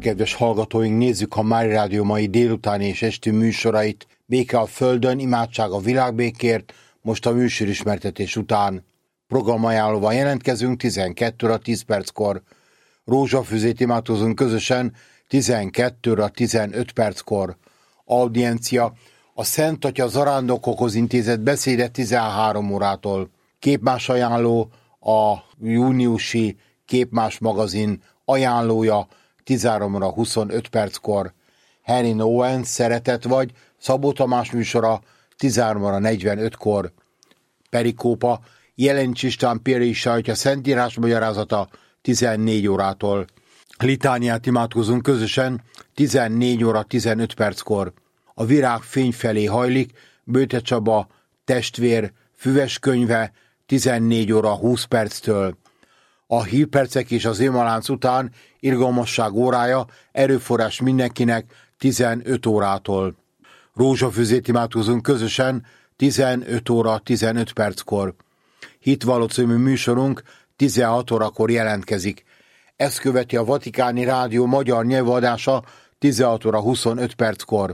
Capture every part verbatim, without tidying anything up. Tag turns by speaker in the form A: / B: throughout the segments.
A: kedves hallgatóink, nézzük a Mária Rádió mai délutáni és esti műsorait. Béke a földön, imádság a világbékért, most a műsorismertetés után. Programajánlóval jelentkezünk tizenkét óra tíz perckor. Rózsafüzét imádkozunk közösen tizenkét óra tizenöt perckor. Audiencia a Szent Atya zarándokokhoz intézett beszéde tizenhárom órától. Képmás ajánló a júniusi Képmás magazin ajánlója tizenhárom óra huszonöt perckor. Henry Nowen Szeretet vagy Szabó Tamás műsora tizenhárom óra negyvenötkor. Perikópa Jelencs István Péri sajtja Szentírás magyarázata tizennégy órától. Litániát imádkozunk közösen tizennégy óra tizenöt perckor. A virág fény felé hajlik, Bőte Csaba testvér füves könyve tizennégy óra húsz perctől. A hírpercek és az émalánc után irgalmasság órája, erőforrás mindenkinek tizenöt órától. Rózsafüzét imádkozunk közösen tizenöt óra tizenöt perckor. Hitvalló című műsorunk tizenhat órakor jelentkezik. Ezt követi a Vatikáni Rádió magyar nyelvadása tizenhat óra huszonöt perckor.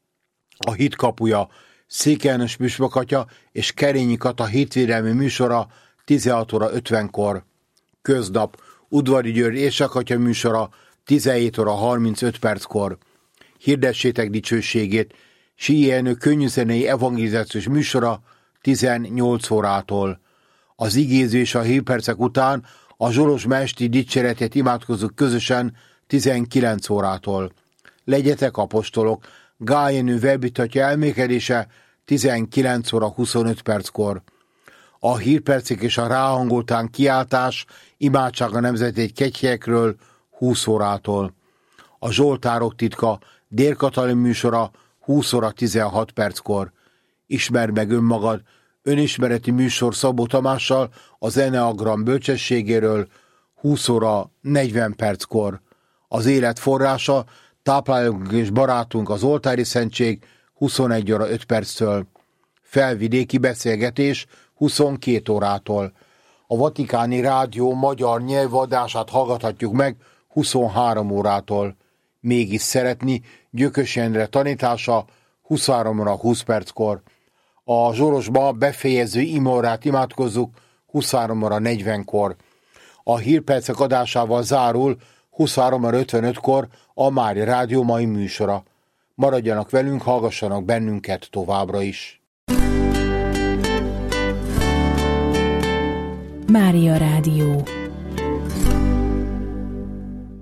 A: A Hit kapuja Székely János püspök atya és Kerényi Kata hitvédelmi műsora tizenhat óra ötvenkor. Köznap Udvari György éjsakatya műsora tizenhét óra harmincöt perckor. Hirdessétek dicsőségét Síi Jenő könnyűzenei evangelizációs műsora tizennyolc órától. Az igéző és a hírpercek után a Zsolos Mesti dicséretét imádkozzuk közösen tizenkilenc órától. Legyetek apostolok, Gál Jenő Velbitatja elmékedése tizenkilenc óra huszonöt perckor. A hírpercek és a ráhangoltán kiáltás imádság a nemzeti kegyhelyekről húsz órától. A Zsoltárok titka Dér Katalin műsora húsz óra tizenhat perckor. Ismerd meg önmagad, önismereti műsor Szabó Tamással az Enneagram bölcsességéről húsz óra negyven perckor. Az élet forrása, táplálunk és barátunk az oltári szentség huszonegy óra öt perctől. Felvidéki beszélgetés huszonkét órától. A Vatikáni Rádió magyar nyelvadását hallgathatjuk meg huszonhárom órától. Mégis szeretni Gyökös Endre tanítása huszonhárom óra húsz perckor. A Zsorosba befejező imórát imádkozzuk huszonhárom óra negyvenkor. A hírpercek adásával zárul huszonhárom óra ötvenötkor a Mária Rádió mai műsora. Maradjanak velünk, hallgassanak bennünket továbbra is.
B: Mária Rádió.